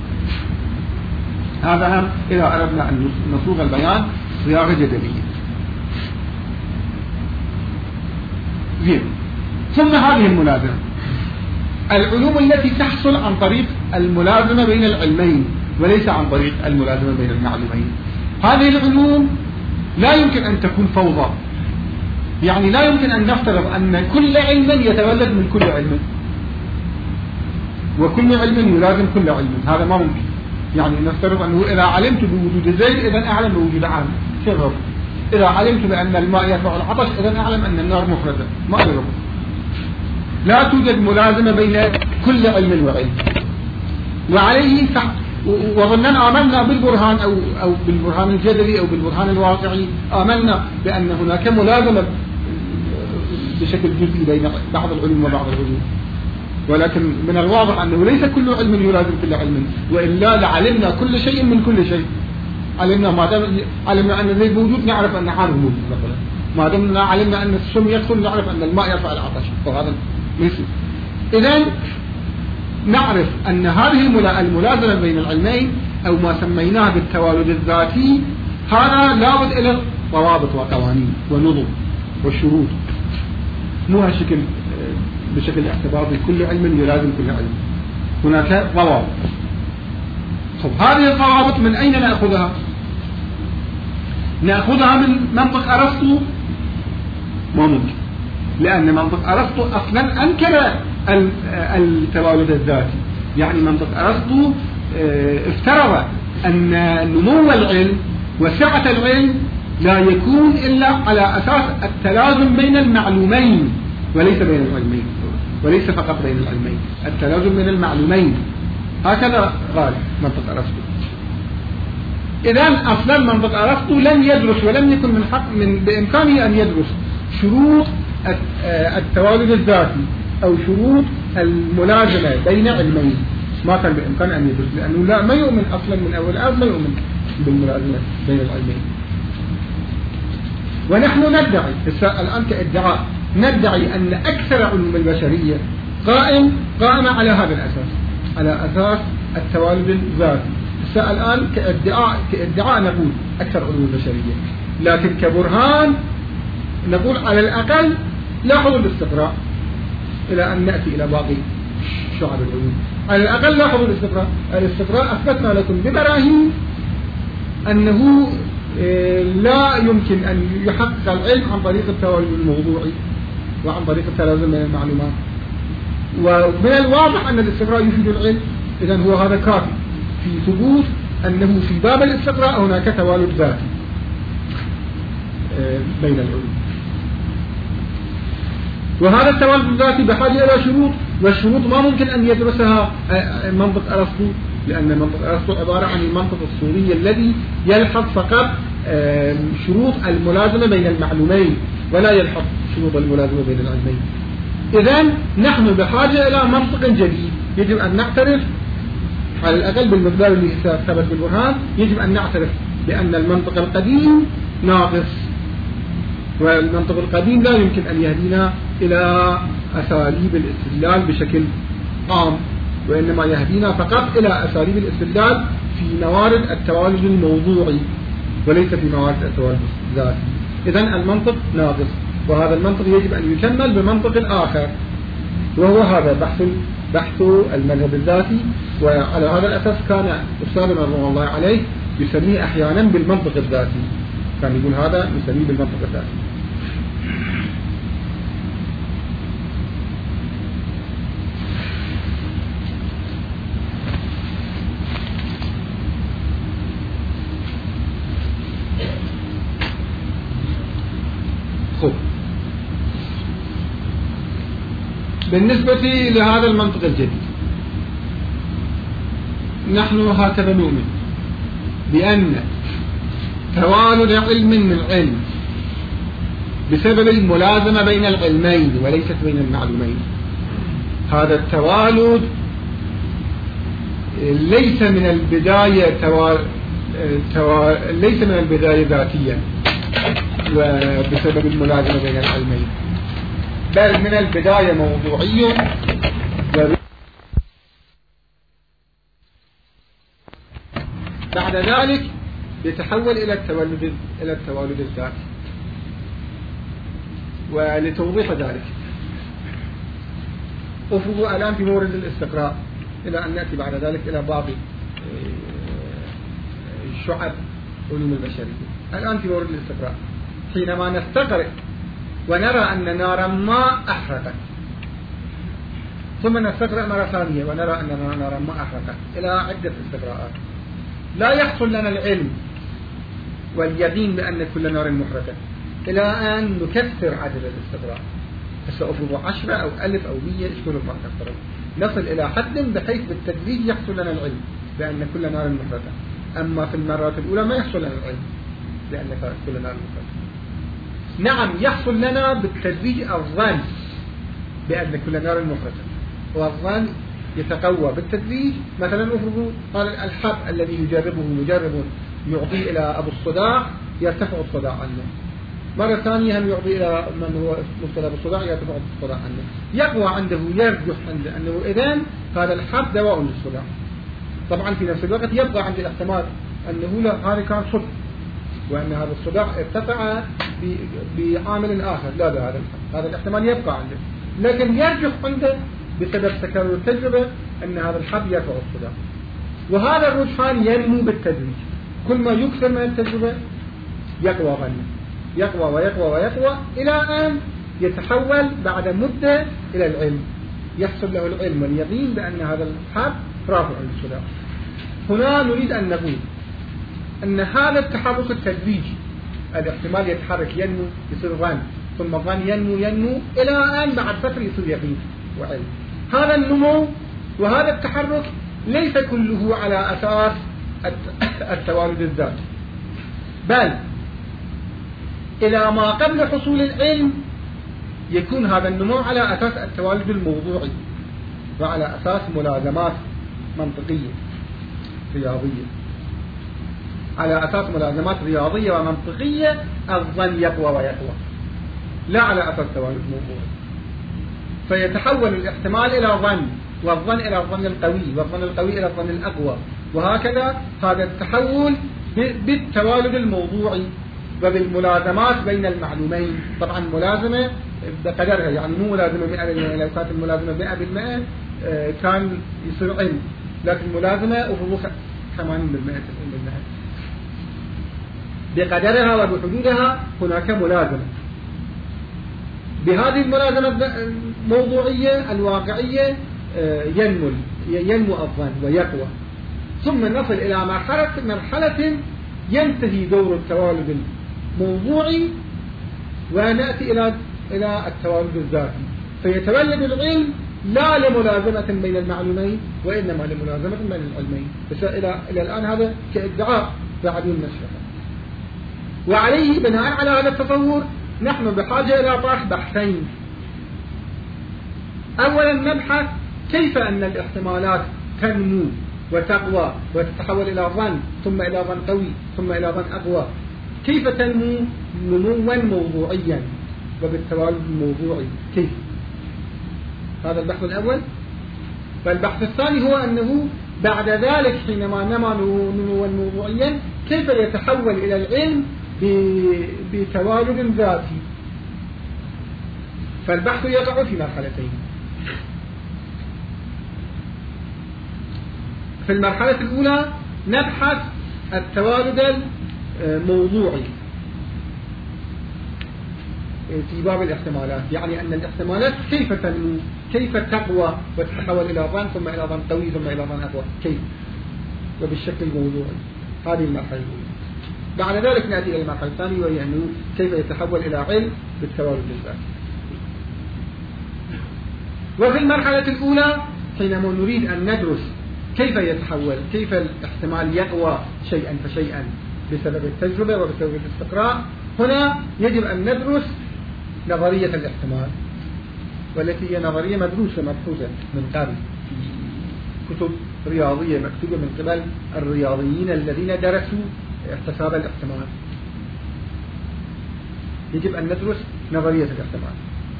هذا هم إذا أردنا أن نصوغ البيان صياغة جدلية. زين. ثم هذه الملازمة، العلوم التي تحصل عن طريق الملازمة بين العلمين وليس عن طريق الملازمة بين المعلومين، هذه العلوم لا يمكن أن تكون فوضى، يعني لا يمكن أن نفترض أن كل علم يتولد من كل علم وكل علم يلازم كل علم، هذا ما ممكن. يعني نفترض أنه إذا علمت بوجود زيد إذن أعلم بوجود عامر، شيء ربط. إذا علمت بأن الماء يرفع العطش إذن أعلم أن النار مفردة، ما له ربط. لا توجد ملازمة بين كل علم وعلم، وعليه وظننا آمنا بالبرهان أو أو بالبرهان الجدلي أو بالبرهان الواقعي، آمنا بأن هناك ملازمة بشكل جزئي بين بعض العلوم وبعض العلوم، ولكن من الواضح أنه ليس كل علم يلازم كل علم، وإلا لعلمنا كل شيء من كل شيء. علمنا ما دام علمنا أن زيد موجود نعرف أن عامر موجود مثلا، ما دام علمنا أن السم يدخل نعرف أن الماء يرفع العطش، وهذا ليس. إذن نعرف أن هذه الملازمة بين العلمين أو ما سميناه بالتوالد الذاتي هذا لابد إلى ضوابط وقوانين ونظم وشروط، مو هالشكل بشكل اعتباطي كل علم يلازم كل علم، هناك ضوابط. طب هذه الضوابط من أين نأخذها؟ نأخذها من منطق أرسطو؟ ما ممكن، لأن منطق أرسطو أصلا أنكر التوالد الذاتي. يعني منطق أرسطو افترض أن نمو العلم وسعة العلم لا يكون إلا على أساس التلازم بين المعلومين وليس بين العلمين، وليس فقط بين العلمين، التلازم بين المعلومين، هكذا قال منطق أرسطو. إذن أصلا منطق أرسطو لم يدرس ولم يكن من حق من بإمكانه أن يدرس شروط التوالد الذاتي أو شروط الملازمة بين علمين، ما كان بإمكان أن يدرس، لأنه لا ما يؤمن أصلا من أول الآن ما يؤمن بالملازمة بين العلمين. ونحن ندعي الآن كادعاء ندعي أن أكثر علوم البشرية قائم قائمة على هذا الأساس، على أساس التوالد الذاتي. الآن كادعاء كادعاء نقول أكثر علوم البشرية، لكن كبرهان نقول على الأقل لاحظوا الاستقراء إلى أن نأتي إلى باقي شعب العلوم. على الأقل لاحظوا الاستقراء، الاستقراء أثبتنا لكم ببراهين أنه لا يمكن أن يحقق العلم عن طريق التوالد الموضوعي وعن طريق التلازم بين المعلومات، ومن الواضح أن الاستقراء يفيد العلم. إذن هو هذا كافي في ثبوت أنه في باب الاستقراء هناك توالد ذاتي بين العلوم، وهذا التوالد الذاتي بحاجة إلى شروط، والشروط ما ممكن أن يدرسها منطق أرسطو لأن منطق أرسطو عبارة عن المنطق الصوري الذي يلحظ فقط شروط الملازمة بين المعلومين ولا يلحظ شروط الملازمة بين العلمين. إذن نحن بحاجة إلى منطق جديد يجب أن نعترف على الأقل بالمقدار اللي ثبت بالبرهان، يجب أن نعترف بأن المنطق القديم ناقص، والمنطق القديم لا يمكن أن يهدينا إلى أساليب الاستدلال بشكل عام، وإنما يهدينا فقط إلى أساليب الاستدلال في موارد التوالد الموضوعي وليس في موارد التوالد الذاتي. إذن المنطق ناقص، وهذا المنطق يجب أن يكمل بمنطق آخر، وهو هذا بحث بحث المذهب الذاتي. وعلى هذا الأساس كان أستاذنا رحمه الله عليه يسميه أحيانا بالمنطق الذاتي، كان يقول هذا يسميه بالمنطق الذاتي. خب، بالنسبة لهذا المنطق الجديد نحن هكذا نؤمن بأن توالد علم من علم بسبب الملازمة بين العلمين وليست بين المعلومين. هذا التوالد ليس من البداية توال... توال... ليس من البداية ذاتيا وبسبب الملازمة بين العلمين، بل من البداية موضوعي بعد ذلك يتحول إلى التوالد إلى التوالد الذاتي. ولتوضيح ذلك أفرض الآن في مورد الاستقراء إلى أن نأتي بعد ذلك إلى بعض شعب علوم البشرية. الآن في مورد الاستقراء حينما نستقرئ ونرى أن نارا ما أحرقت، ثم نستقرأ مرة ثانية ونرى أن نارا ما أحرقت، إلى عدة استقراءات، لا يحصل لنا العلم واليقين بأن كل نار محرقة إلى أن نكثر عدد الاستقراء. سأفرض عشرة أو ألف أو مية اشكال ما تفترض، نصل إلى حد بحيث بالتدريج يحصل لنا العلم بأن كل نار محرقة. أما في المرات الأولى ما يحصل لنا العلم بأن كل نار محرقة. نعم يحصل لنا بالتدريج الظن بأن كل نار محرقة، والظن يتقوى بالتدريج. مثلا أفرض قال الحب الذي يجربه مجرب يعطي إلى أبو الصداع يرتفع الصداع عنه، مرة ثانية هم يعطي إلى من هو مبتلى بالصداع يرتفع الصداع عنه، يقوى عنده يرجح عنده أنه إذن هذا الحب دواء للصداع. طبعا في نفس الوقت يبقى عند الاحتمال أنه لا هذا كان صدق وأن هذا الصداع ارتفع بعامل آخر لا بهذا الحب، هذا الاحتمال يبقى عنده، لكن يرجح عنده بسبب تكرر التجربة أن هذا الحب يرفع الصداع. وهذا الرجحان ينمو بالتدريج، كل ما يكثر من التجربة يقوى ظنه، يقوى ويقوى ويقوى إلى أن يتحول بعد مدة إلى العلم، يحصل له العلم واليقين بأن هذا الحب رافع للصداع. هنا نريد أن نقول أن هذا التحرك التدريجي، الاحتمال يتحرك ينمو يصير ظن، ثم ظن ينمو ينمو إلى أن بعد فترة يصير يقين وعلم. هذا النمو وهذا التحرك ليس كله على أساس التوالد الذاتي، بل إلى ما قبل حصول العلم يكون هذا النمو على أساس التوالد الموضوعي وعلى أساس ملازمات منطقية رياضية، على أساس ملازمات رياضية ومنطقية الظن يقوى ويقوى، لا على أساس توالد موضوعي. فيتحول الاحتمال إلى ظن، والظن إلى الظن القوي، والظن القوي إلى الظن الأقوى، وهكذا هذا التحول بالتوالد الموضوعي وبالملازمات بين المعلومين. طبعا ملازمة بقدرها، يعني مو ملازمة مئة بالمئة، لو كانت الملازمة مئة بالمئة كان يصير علم، لكن ملازمة أفضل ثمانين بالمئة تسعين بالمئة، بقدرها وبحدودها هناك ملازمة. بهذه الملازمة الموضوعية الواقعية ينمو ينمو الظن ويقوى، ثم نصل إلى مرحلة مرحلة ينتهي دور التوالد الموضوعي ونأتي إلى إلى التوالد الذاتي، فيتولد العلم لا لملازمة بين المعلومين وإنما لملازمة بين العلمين. بس إلى, إلى الآن هذا كإدعاء بعدين نشرحه. وعليه بناء على هذا التصور نحن بحاجة إلى طرح بحثين. أولا نبحث كيف أن الاحتمالات تنمو وتقوى وتتحول إلى ظن ثم إلى ظن قوي ثم إلى ظن أقوى. كيف تنمو نموا موضوعيا وبالتوالد الموضوعي؟ كيف؟ هذا البحث الأول. والبحث الثاني هو أنه بعد ذلك حينما نما نموا موضوعيا كيف يتحول إلى العلم بتوالد ذاتي. فالبحث يقع في مرحلتين. في المرحلة الأولى نبحث التوالد الموضوعي في باب الاحتمالات، يعني أن الاحتمالات كيف تنمو كيف تقوى وتتحول إلى ظن ثم إلى ظن قوي ثم إلى ظن أقوى، كيف وبالشكل الموضوعي. هذه المرحلة الأولى. بعد ذلك نأتي إلى المرحلة الثانية وهي أنه كيف يتحول إلى علم بالتوالد الذاتي. وفي المرحلة الأولى حينما نريد أن ندرس كيف يتحول كيف الاحتمال يقوى شيئا فشيئا بسبب التجربة وبسبب الاستقراء، هنا يجب أن ندرس نظرية الاحتمال، والتي هي نظرية مدروسة مبحوثة من قبل في كتب رياضية مكتوبة من قبل الرياضيين الذين درسوا احتساب الاحتمال. يجب أن ندرس نظرية الاحتمال.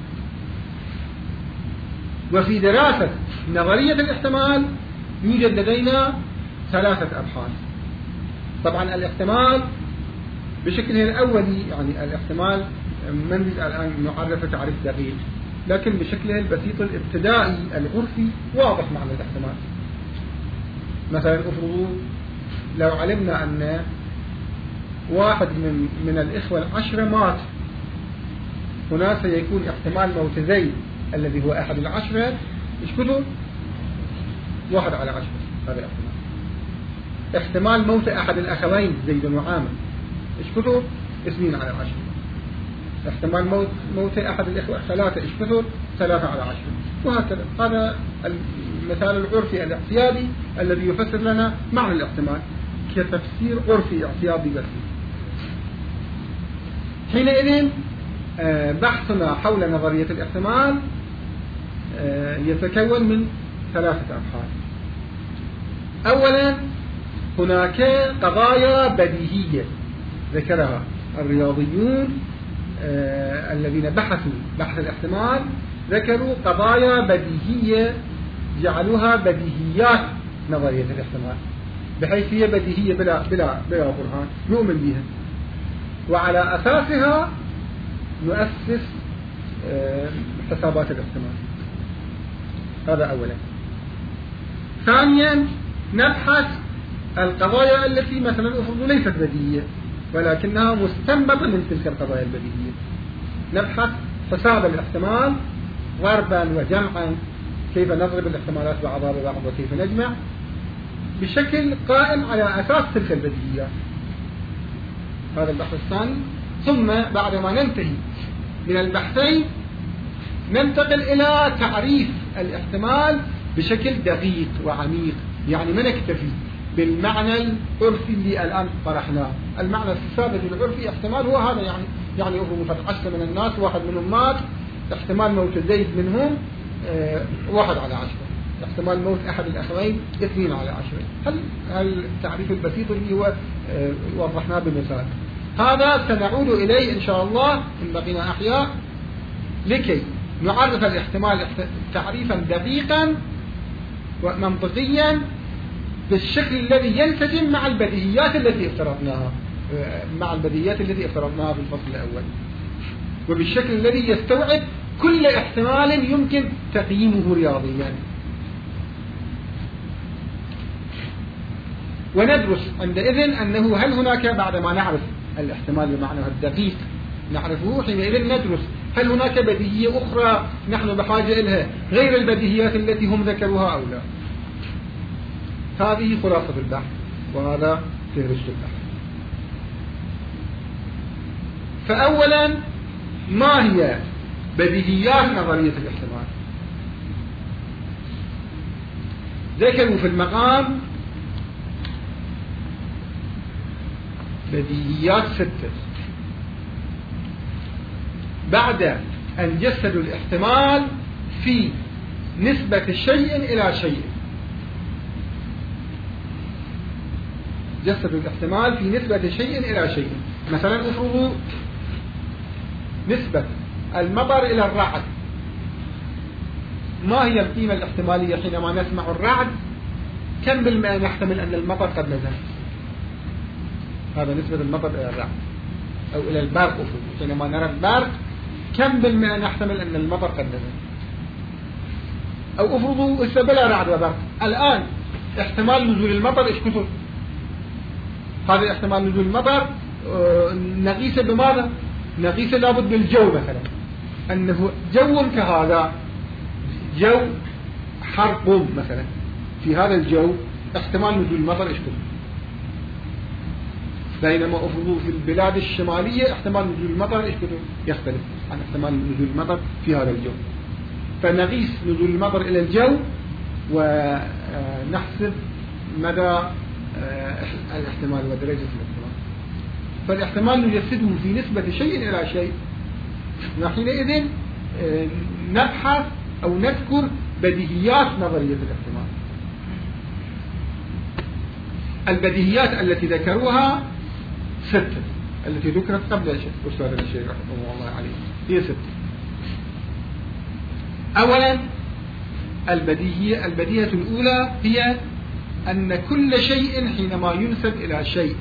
وفي دراسة نظرية الاحتمال يوجد لدينا ثلاثة أبحاث. طبعا الاحتمال بشكله الأولي، يعني الاحتمال ما نريد الآن نعرفه تعريف دقيق، لكن بشكله البسيط الابتدائي العرفي واضح معنى الاحتمال. مثلا افرضوا لو علمنا أن واحد من, من الإخوة العشرة مات، هنا سيكون احتمال موت زيد الذي هو أحد العشرة إيش كتب؟ واحد على عشرة. هذا الاحتمال. احتمال موت أحد الأخوين زيد وعامر إيش كتب؟ اثنين على عشرة. احتمال موت موت أحد الإخوة ثلاثة إيش كتب؟ ثلاثة على عشرة. وهكذا. هذا المثال العرفي الاعتيادي الذي يفسر لنا معنى الاحتمال كتفسير عرفي اعتيادي بس. حينئذ بحثنا حول نظرية الاحتمال يتكون من ثلاثة أبحاث. أولا هناك قضايا بديهية ذكرها الرياضيون آه الذين بحثوا بحث الاحتمال، ذكروا قضايا بديهية جعلوها بديهيات نظرية الاحتمال، بحيث هي بديهية بلا, بلا, بلا برهان نؤمن بها، وعلى أساسها نؤسس آه حسابات الاحتمال. هذا أولا. ثانيا نبحث القضايا التي مثلا أفرض ليست بديهية ولكنها مستنبطة من تلك القضايا البديهية. نبحث حساب الاحتمال ضربا وجمعا، كيف نضرب الاحتمالات بعضها ببعض وكيف نجمع بشكل قائم على أساس تلك البديهيات. هذا البحث الثاني. ثم بعد ما ننتهي من البحثين ننتقل إلى تعريف الاحتمال بشكل دقيق وعميق، يعني ما نكتفي بالمعنى العرفي اللي الآن طرحناه. المعنى الثابت العرفي احتمال هو هذا، يعني يعني أفرض عشرة من الناس واحد منهم مات، احتمال موت زيد منهم اه واحد على عشرة، احتمال موت أحد الأخوين اثنين على عشرة. هل هل التعريف البسيط اللي هو اه وضحناه بمثال هذا سنعود إليه إن شاء الله إن بقينا أحياء، لكي نعرف الاحتمال تعريفا دقيقا ومنطقيا بالشكل الذي ينسجم مع البديهيات التي افترضناها مع البديهيات التي افترضناها في الفصل الأول، وبالشكل الذي يستوعب كل احتمال يمكن تقييمه رياضيا. وندرس عندئذ أنه هل هناك بعد ما نعرف الاحتمال بمعنى الدقيق نعرفه، حينئذ ندرس هل هناك بديهية أخرى نحن بحاجة إليها غير البديهيات التي هم ذكروها أو لا. هذه خلاصة البحث وهذا فهرس البحث. فأولا ما هي بديهيات نظرية الاحتمال؟ ذكروا في المقام بديهيات ستة بعد أن جسدوا الاحتمال في نسبة شيء إلى شيء. جسدوا الاحتمال في نسبة شيء إلى شيء. مثلا افرضوا نسبة المطر إلى الرعد. ما هي القيمة الاحتمالية حينما نسمع الرعد؟ كم بالمئة نحتمل أن المطر قد نزل؟ هذا نسبة المطر إلى الرعد أو إلى البرق. افرضوا حينما نرى البرق كم بالمئة نحتمل أن المطر قد نزل؟ أو افرضوا استبلا رعد وبرق. الآن احتمال نزول المطر إيش كثر؟ هذا احتمال نزول المطر نقيسه بماذا؟ نقيسه لابد بالجو مثلا، أنه جو كهذا جو حر قوم مثلا، في هذا الجو احتمال نزول المطر إيش كثر؟ بينما أفرضوا في البلاد الشمالية احتمال نزول المطر إيش كثر؟ يختلف عن احتمال نزول المطر في هذا الجو. فنقيس نزول المطر إلى الجو ونحسب مدى الاحتمال ودرجة الاحتمال. فالاحتمال نجسده في نسبة شيء إلى شيء. وحينئذ نبحث أو نذكر بديهيات نظرية الاحتمال. البديهيات التي ذكروها ستة، التي ذكرت قبل أستاذنا الشيخ رحمه الله عليه، هي ستة. أولا البديهية البديهية الأولى هي أن كل شيء حينما ينسب إلى شيء،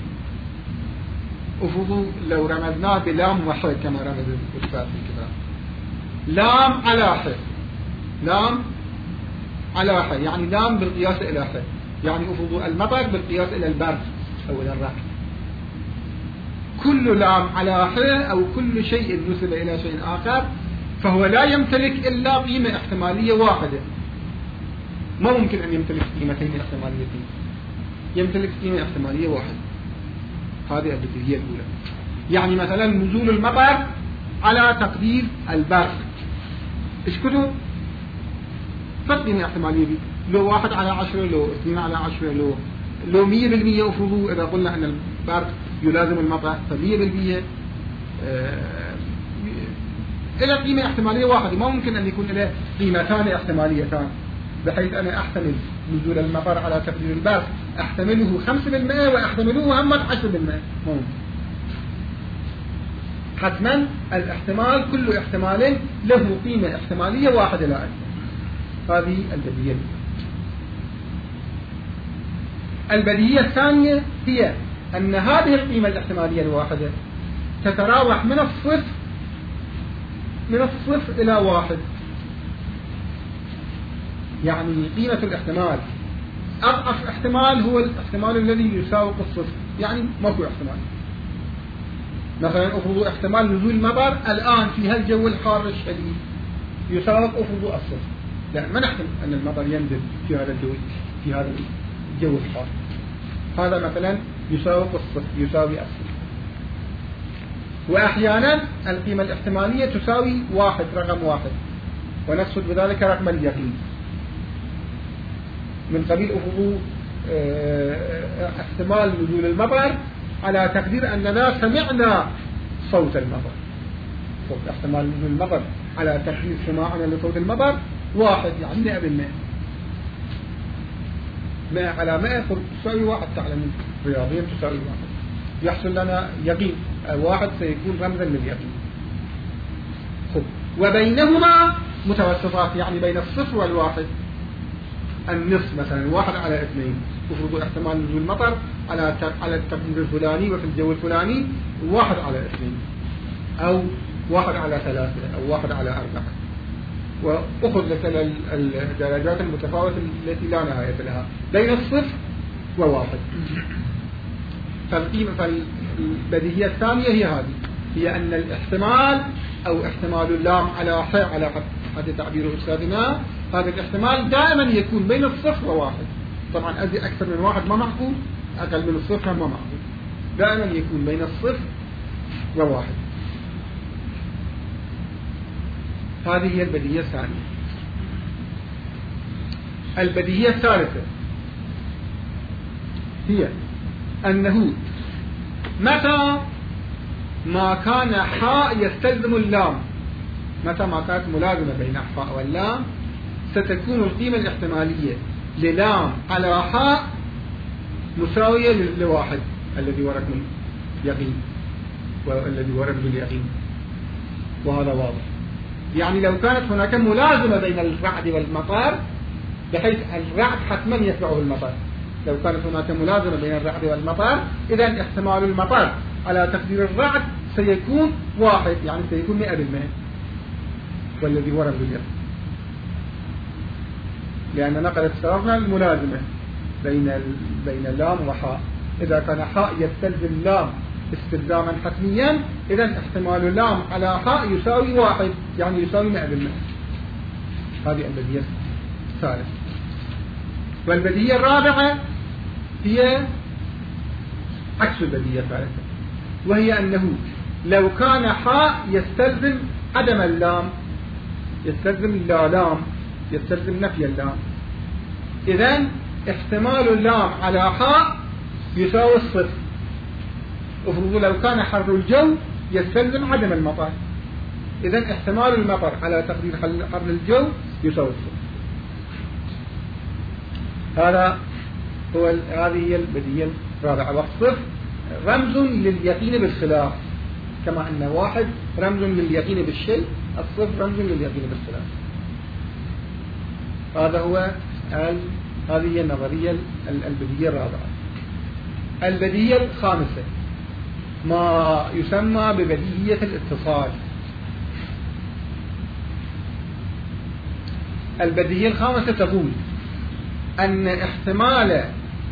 أفضل لو رمزناه بلام وحي كما رمز الأستاذ في الكتاب، لام على حي، لام على حي يعني لام بالقياس إلى حي، يعني أفضل المطر بالقياس إلى البرد أو إلى الرعد. كل لام على حي أو كل شيء نسب إلى شيء آخر فهو لا يمتلك إلا قيمة احتمالية واحدة. ما ممكن أن يمتلك قيمتين احتماليتين، يمتلك قيمة احتمالية واحدة. هذه البديهية الأولى. يعني مثلا نزول المطر على تقدير البرد إيش كتب؟ فقيمة احتمالية بي. لو واحد على عشرة، لو اثنين على عشرة، لو لو مية بالمية. أفرضوا إذا قلنا أن البرد يلازم المطر فمية بالمية آه إلى قيمة احتمالية واحدة. ما ممكن أن يكون له قيمتان احتماليتان بحيث أنا أحتمل نزول المطر على تقدير البرد أحتمله خمسة بالمئة وأحتمله هم عشرة بالمئة. ما ممكن. حتما الاحتمال كل احتمال له قيمة احتمالية واحدة لا أكثر. هذه البديهية. البديهية الثانية هي أن هذه القيمة الاحتمالية الواحدة تتراوح من الصفر من الصفر إلى واحد. يعني قيمة الاحتمال أضعف احتمال هو الاحتمال الذي يساوق الصفر، يعني ما هو احتمال. مثلا أفرضوا احتمال نزول المطر الآن في هالجو الحار الشديد يساوق أفرضوا الصفر. لا، ما نحتمل أن المطر ينزل في هذا الجو في هذا الجو الحار. هذا مثلا يساوق الصفر، يساوي الصفر. وأحيانا القيمة الاحتمالية تساوي واحد، رقم واحد، ونقصد بذلك رقم اليقين. من قبيل أفضل احتمال نزول المطر على تقدير أننا سمعنا صوت المطر. صوت احتمال نزول المطر على تقدير سماعنا لصوت المطر واحد، يعني مئة بالمئة. مئة على مئة تساوي واحد. تعلمون رياضيا تساوي واحد. يحصل لنا يقين، الواحد سيكون رمزا لليقين. وبينهما متوسطات، يعني بين الصفر والواحد النصف. مثلا واحد على اثنين، افرضوا احتمال نزول المطر على على التقدير الفلاني وفي الجو الفلاني واحد على اثنين، او واحد على ثلاثة، او واحد على أربعة. وأخذ لك الدرجات المتفاوتة التي لا نهاية لها بين الصفر وواحد. فالقيمة فالبديهية الثانية هي هذه، هي أن الاحتمال أو احتمال اللام على حي على حد تعبير أستاذنا، هذا الاحتمال دائما يكون بين الصفر وواحد. طبعا أدي أكثر من واحد ما معقول، أقل من الصفر ما معقول، دائما يكون بين الصفر وواحد. هذه هي البديهية الثانية. البديهية الثالثة هي أنه متى ما كان حاء يستلزم اللام، متى ما كانت ملازمة بين حاء واللام ستكون القيمة الاحتمالية للام على حاء مساوية لواحد الذي ورد من يقين والذي ورد باليقين، وهذا واضح. يعني لو كانت هناك ملازمة بين الرعد والمطر بحيث الرعد حتما يتبعه المطر، لو كانت هناك ملازمة بين الرعد والمطر إذن احتمال المطر على تقدير الرعد سيكون واحد، يعني سيكون مئة بالمئة والذي ورد باليقين، لأننا قد افترضنا الملازمة بين بين لام وحاء. إذا كان حاء يستلزم لام استلزاما حتميا إذن احتمال لام على حاء يساوي واحد، يعني يساوي مئة بالمئة. هذه البديهية الثالثة. والبديهية الرابعة هي عكس البديهية الثالثة، وهي أنه لو كان حاء يستلزم عدم اللام، يستلزم لا لام، يستلزم نفي اللام، إذن احتمال اللام على حاء يساوي الصفر. افرضوا لو كان حر الجو يستلزم عدم المطر، إذن احتمال المطر على تقدير حر الجو يساوي الصفر. هذا هو هذه هي البديهية الرابعة. والصفر رمز لليقين بالخلاف، كما أن واحد رمز لليقين بالشيء، الصفر رمز لليقين بالخلاف. هذا هو هذه هي النظرية البديهية الرابعة. البديهية الخامسة ما يسمى ببديهية الاتصال. البديهية الخامسة تقول أن احتمال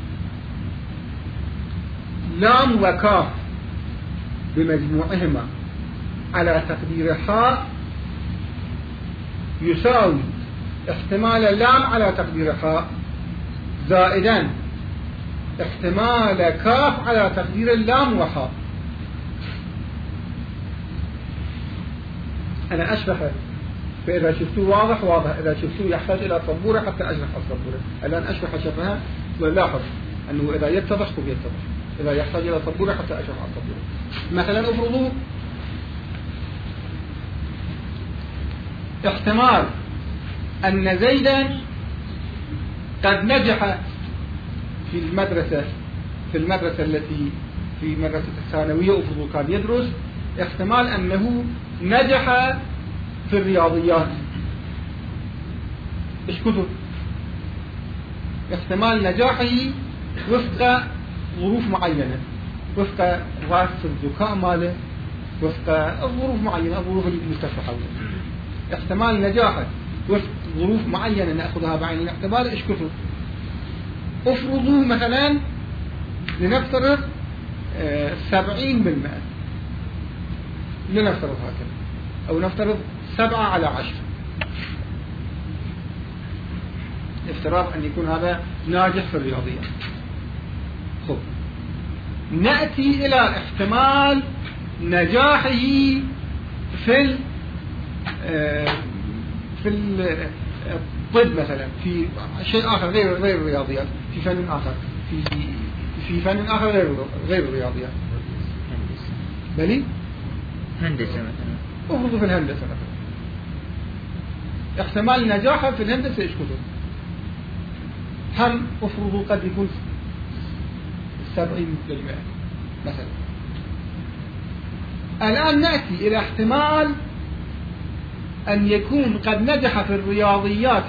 لام وكاف بمجموعهما على تقدير حاء يساوي احتمال لام على تقدير حاء زائدا احتمال كاف على تقدير اللام وحاء. أنا أشرح، فإذا شفتوه واضح واضح، إذا شفتوه يحتاج إلى صبورة حتى أشرح الصبورة. الآن أشرح شرحها ولاحظ أنه إذا يتضح فهو يتضح، إذا يحتاج إلى صبورة حتى أشرح الصبورة. مثلا افرضوا احتمال أن زيدا قد نجح في المدرسة في المدرسة التي في مدرسة الثانوية، افرضوا كان يدرس، احتمال أنه نجح في الرياضيات. ايش كتب؟ احتمال نجاحه وفق ظروف معينة، وفق راس الذكاء ماله، وفق ظروف معينة، ظروف المستشفى حوله. احتمال نجاحه وفق ظروف معينة نأخذها بعين الاعتبار. ايش كتب؟ افرضوا مثلا لنفترض سبعين بالمئة، لنفترض هكذا، أو نفترض سبعة على عشر، افتراض أن يكون هذا ناجح في الرياضيات. خب نأتي إلى احتمال نجاحه في في الطب مثلا، في شيء آخر غير غير الرياضيات، في فن آخر، في في فن آخر غير غير الرياضيات، بلي هندسة مثلا، افرضوا في الهندسة مثلا، احتمال نجاحه في الهندسة ايش كتب؟ هم افرضوا قد يكون سبعين بالمئة مثلا. الآن نأتي إلى احتمال أن يكون قد نجح في الرياضيات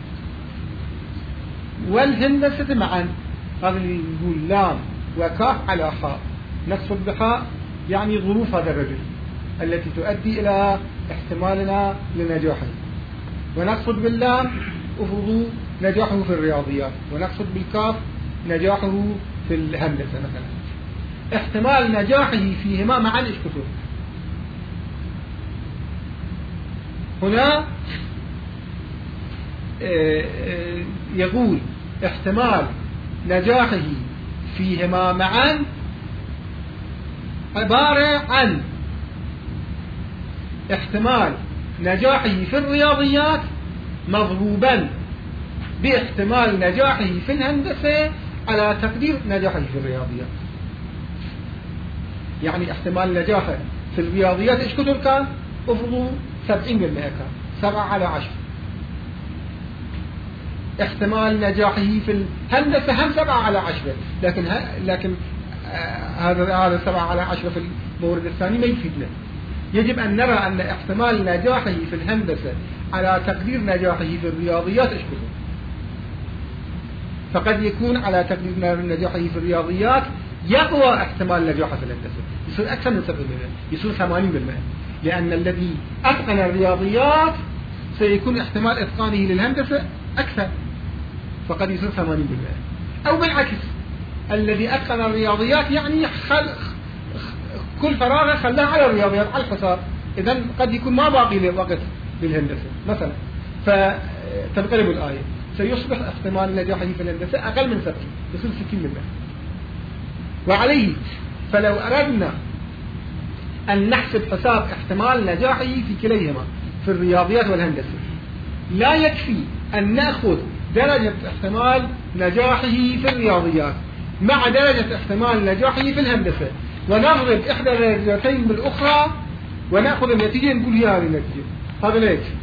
والهندسة معا. هذا اللي نقول لام وكاف على حاء، نقصد بحاء يعني ظروف هذا الرجل التي تؤدي إلى احتمالنا لنجاحه، ونقصد باللام افرضوا نجاحه في الرياضيات، ونقصد بالكاف نجاحه في الهندسة مثلا. احتمال نجاحه فيهما معا ايش كتب؟ هنا يقول احتمال نجاحه فيهما معا عبارة عن احتمال نجاحه في الرياضيات مضروبا باحتمال نجاحه في الهندسة على تقدير نجاحه في الرياضيات. يعني احتمال نجاحه في الرياضيات ايش كثر كان؟ افرضوا سبعين بالمئة كان، سبعة على عشرة. احتمال نجاحه في الهندسة هم سبعة على عشرة، لكن لكن آه هذا هذا سبعة على عشرة في المورد الثاني ما يفيدنا. يجب أن نرى أن احتمال نجاحه في الهندسة على تقدير نجاحه في الرياضيات ايش كثر. فقد يكون على تقدير نجاحه في الرياضيات يقوى احتمال نجاحه في الهندسة، يصير أكثر من سبعين بالمئة، يصير ثمانين بالمئة، لأن الذي أتقن الرياضيات سيكون احتمال إتقانه للهندسة أكثر، فقد يصير ثمانين بالمئة. أو بالعكس، الذي أتقن الرياضيات يعني خل... كل فراغه خلاه على الرياضيات على الحساب، إذن قد يكون ما باقي وقت للهندسة مثلا، فتنقلب الآية، سيصبح احتمال نجاحه في الهندسة أقل من سبعين، يصير ستين بالمئة. وعليه فلو أردنا أن نحسب حساب احتمال نجاحه في كليهما في الرياضيات والهندسة، لا يكفي أن نأخذ درجة احتمال نجاحه في الرياضيات مع درجة احتمال نجاحه في الهندسة ونضرب إحدى الدرجتين بالأخرى ونأخذ النتيجة نقول هي هذه النتيجة. هذا لا يكفي،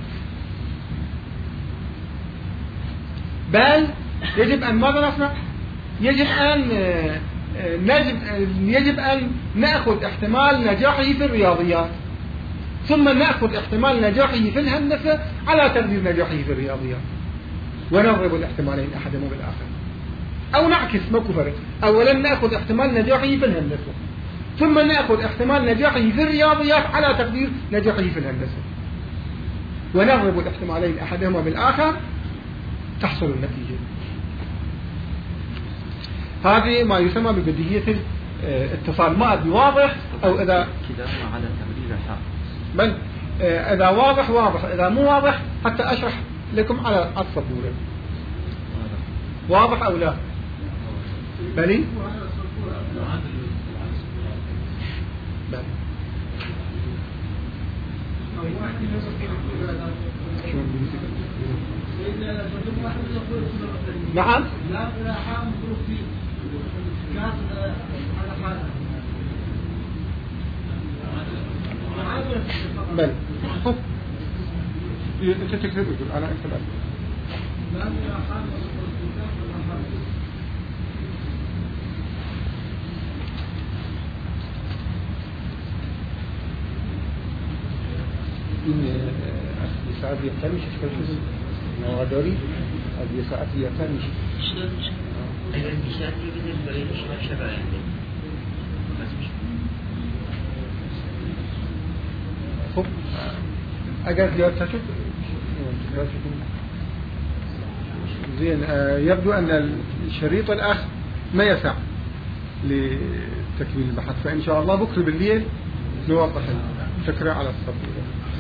بل يجب أن ماذا نصنع؟ يجب أن نجب يجب أن نأخذ احتمال نجاحه في الرياضيات ثم نأخذ احتمال نجاحه في الهندسة على تقدير نجاحه في الرياضيات ونضرب الاحتمالين أحدهما بالآخر، أو نعكس ماكو فرق، أولا نأخذ احتمال نجاحه في الهندسة ثم نأخذ احتمال نجاحه في الرياضيات على تقدير نجاحه في الهندسة ونضرب الاحتمالين أحدهما بالآخر تحصل النتيجة. هذه ما يسمى ببديهية الاتصال. ما أدري واضح أو إذا كلاهما على تقدير الحق، بل إذا واضح واضح، إذا مو واضح حتى أشرح لكم على السبورة. واضح أو لا؟ بلي؟ بل نعم. بل انت تكتب انا اكتب این ساعت یکتا میشه که نواداری از یه ساعت یکتا میشه. اگر بیشتر بگیرید برای شما شب آینده خب اگر زیادتر شد زين. يبدو أن الشريط الأخ ما يسع لتكميل البحث، فإن شاء الله بكرة بالليل نوضح الفكرة على السطح.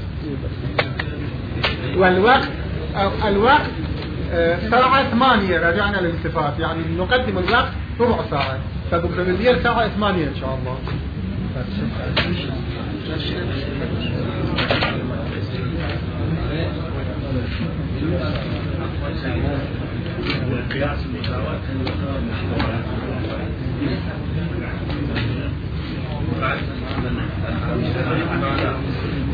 والوقت الوقت ساعة ثمانية رجعنا للالتفات، يعني نقدم الوقت ربع ساعة، فبكرة بالليل ساعة ثمانية إن شاء الله. والقياس المساواة